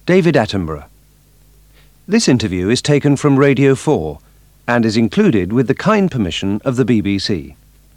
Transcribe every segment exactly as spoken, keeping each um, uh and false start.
David Attenborough. This interview is taken from Radio four and is included with the kind permission of the B B C.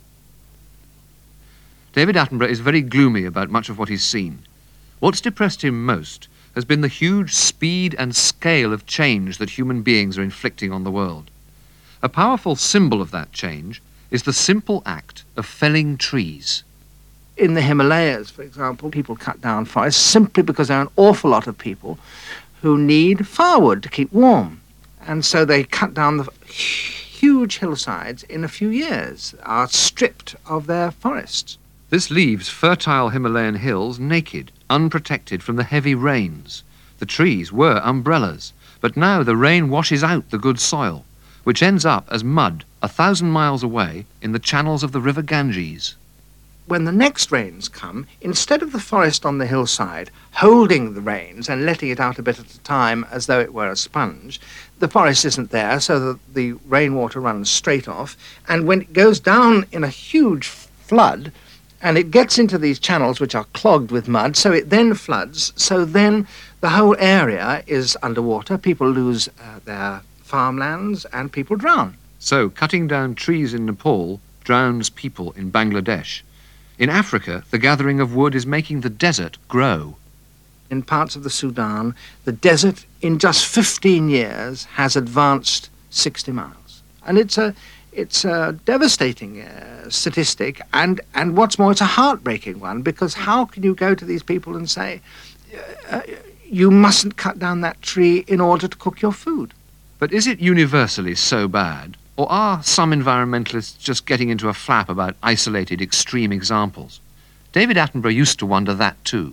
David Attenborough is very gloomy about much of what he's seen. What's depressed him most has been the huge speed and scale of change that human beings are inflicting on the world. A powerful symbol of that change is the simple act of felling trees. In the Himalayas, for example, people cut down forests simply because there are an awful lot of people who need firewood to keep warm. And so they cut down the huge hillsides in a few years, are stripped of their forests. This leaves fertile Himalayan hills naked, unprotected from the heavy rains. The trees were umbrellas, but now the rain washes out the good soil, which ends up as mud a thousand miles away in the channels of the river Ganges. When the next rains come, instead of the forest on the hillside holding the rains and letting it out a bit at a time as though it were a sponge, the forest isn't there, so that the rainwater runs straight off, and when it goes down in a huge flood, and it gets into these channels which are clogged with mud, so it then floods, so then the whole area is underwater, people lose uh, their farmlands, and people drown. So cutting down trees in Nepal drowns people in Bangladesh. In Africa, the gathering of wood is making the desert grow. In parts of the Sudan, the desert in just fifteen years has advanced sixty miles. And it's a, it's a devastating uh, statistic, and, and what's more, it's a heartbreaking one, because how can you go to these people and say, uh, you mustn't cut down that tree in order to cook your food? But is it universally so bad? Or are some environmentalists just getting into a flap about isolated, extreme examples? David Attenborough used to wonder that too.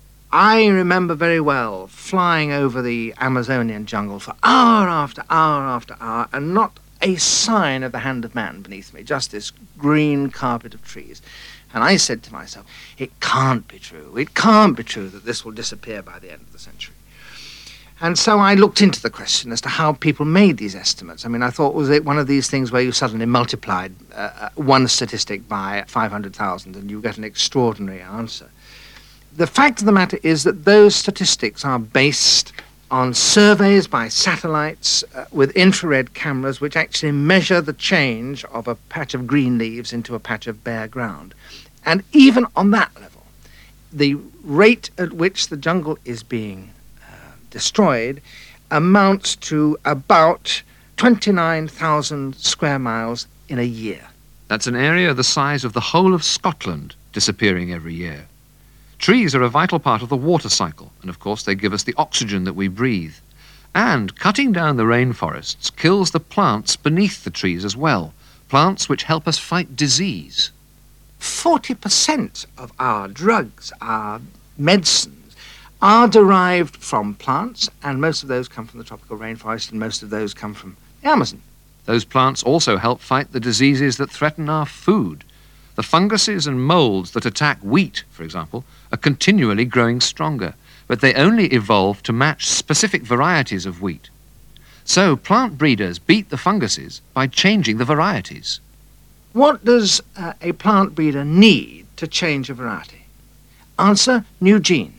I remember very well flying over the Amazonian jungle for hour after hour after hour, and not a sign of the hand of man beneath me, just this green carpet of trees. And I said to myself, it can't be true, it can't be true that this will disappear by the end of the century. And so I looked into the question as to how people made these estimates. I mean, I thought, was it one of these things where you suddenly multiplied uh, one statistic by five hundred thousand and you get an extraordinary answer? The fact of the matter is that those statistics are based on surveys by satellites uh, with infrared cameras which actually measure the change of a patch of green leaves into a patch of bare ground. And even on that level, the rate at which the jungle is being destroyed amounts to about twenty-nine thousand square miles in a year. That's an area the size of the whole of Scotland disappearing every year. Trees are a vital part of the water cycle, and of course they give us the oxygen that we breathe. And cutting down the rainforests kills the plants beneath the trees as well, plants which help us fight disease. forty percent of our drugs, our medicines, are derived from plants, and most of those come from the tropical rainforest, and most of those come from the Amazon. Those plants also help fight the diseases that threaten our food. The funguses and molds that attack wheat, for example, are continually growing stronger, but they only evolve to match specific varieties of wheat. So plant breeders beat the funguses by changing the varieties. What does uh, a plant breeder need to change a variety? Answer, new genes.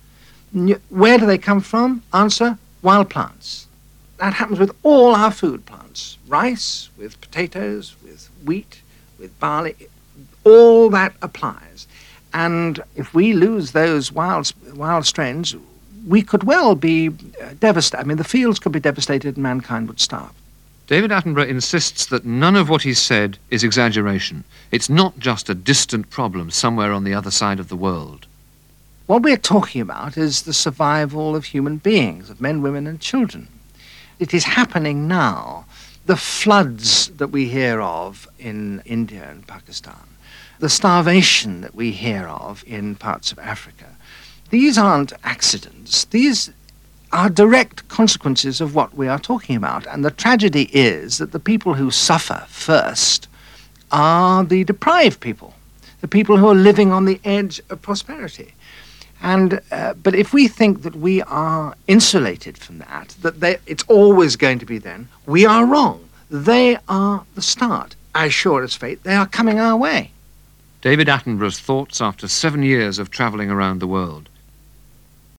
Where do they come from? Answer, wild plants. That happens with all our food plants. Rice, with potatoes, with wheat, with barley. All that applies. And if we lose those wild, wild strains, we could well be devastated. I mean, the fields could be devastated and mankind would starve. David Attenborough insists that none of what he's said is exaggeration. It's not just a distant problem somewhere on the other side of the world. What we're talking about is the survival of human beings, of men, women, and children. It is happening now. The floods that we hear of in India and Pakistan, the starvation that we hear of in parts of Africa, these aren't accidents. These are direct consequences of what we are talking about. And the tragedy is that the people who suffer first are the deprived people, the people who are living on the edge of prosperity. And, uh, but if we think that we are insulated from that, that they, it's always going to be then, we are wrong. They are the start. As sure as fate, they are coming our way. David Attenborough's thoughts after seven years of travelling around the world.